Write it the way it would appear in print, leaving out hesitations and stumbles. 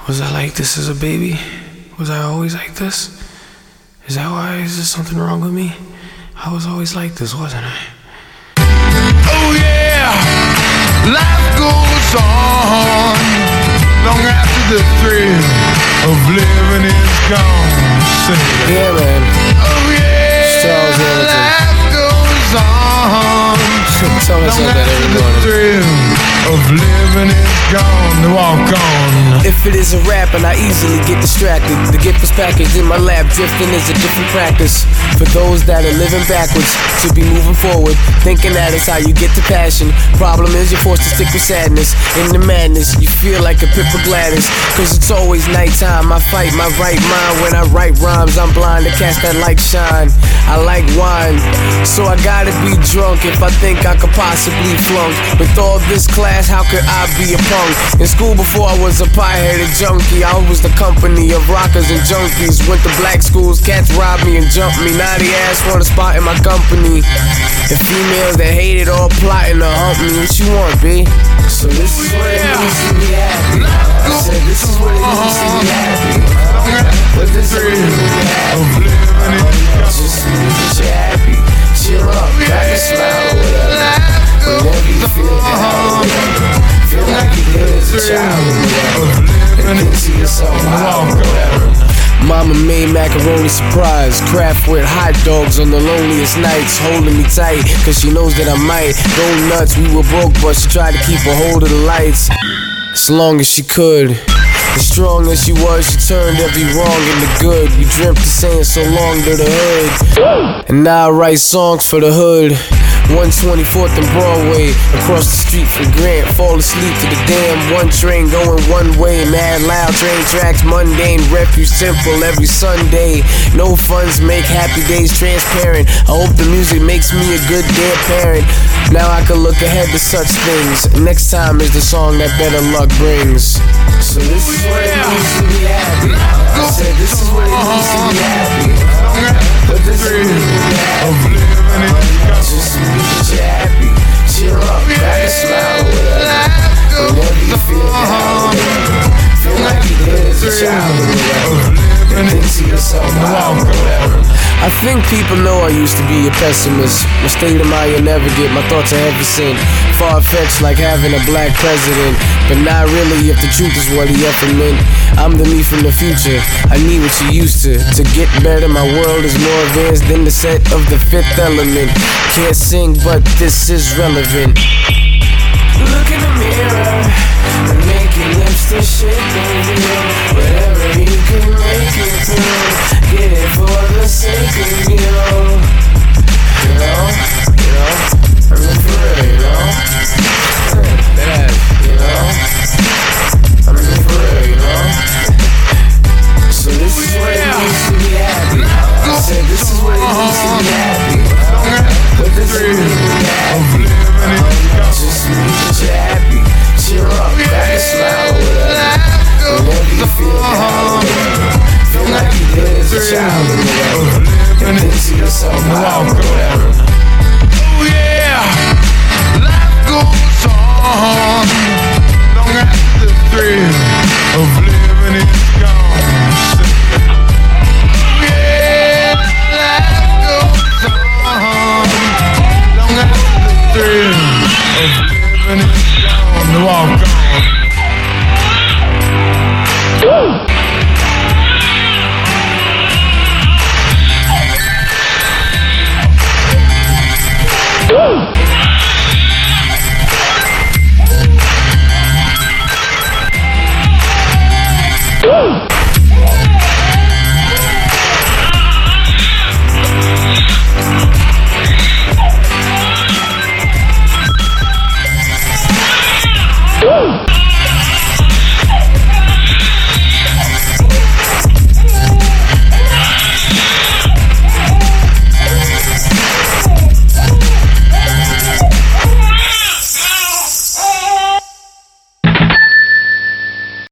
Was I like this as a baby? Was I always like this? Is that why? Is there something wrong with me? I was always like this, wasn't I? Oh yeah, life goes on long after the thrill of living is gone. Yeah, man. Oh yeah, Charles Hamilton. life goes on Tell myself long that after every the morning. thrill of living is gone. Walk on. If it is a rap and I easily get distracted, the gift is packaged in my lap, drifting is a different practice. For those that are living backwards, to be moving forward, thinking that is how you get to passion. Problem is you're forced to stick with sadness. In the madness, you feel like a Pippa Gladys, cause it's always nighttime. I fight my right mind when I write rhymes. I'm blind to catch that light shine. I like wine, so I gotta be drunk if I think I could possibly flunk. With all this class, how could I be a punk? In school before I was a pie-headed junkie, I was the company of rockers and junkies. Went to black schools, cats robbed me and jumped me. Now they ask for a spot in my company. And females that hate it all plotting to hump me. What you want, B? So this is what it means to be happy. I said this is what it means to be happy. But this is what it means to be happy. Just means that you're happy. Cheer up, crack a smile or whatever. Whenever you feel down or whatever. Feel like you're good as a child or whatever. And think to yourself, wow, or whatever. Mama made macaroni surprise, craft with hot dogs on the loneliest nights, holding me tight, cause she knows that I might go nuts. We were broke, but she tried to keep a hold of the lights as long as she could. As strong as she was, she turned every wrong into good. We dreamt of saying so long to the hood, and now I write songs for the hood. 124th and Broadway, across the street from Grant. Fall asleep to the damn one train going one way. Mad loud train tracks, mundane, refuge simple every Sunday. No funds make happy days transparent. I hope the music makes me a good damn parent. Now I can look ahead to such things. Next time is the song that better luck brings. So this is what it means to be happy. I said this is what it means to be happy. But this is what it means to be happy. Just means that you're happy. Cheer up, crack a smile or whatever. Whenever you feel down or whatever. Feel like you're good as a child or whatever. And think to yourself, wow, or whatever. I think people know I used to be a pessimist. My state of mind you'll never get, my thoughts are heavy sin. Far-fetched like having a black president, but not really if the truth is what he ever meant. I'm the me from the future, I need what you used to. To get better, my world is more advanced than the set of The Fifth Element. Can't sing, but this is relevant. Look in the mirror and make your lips to shit, baby.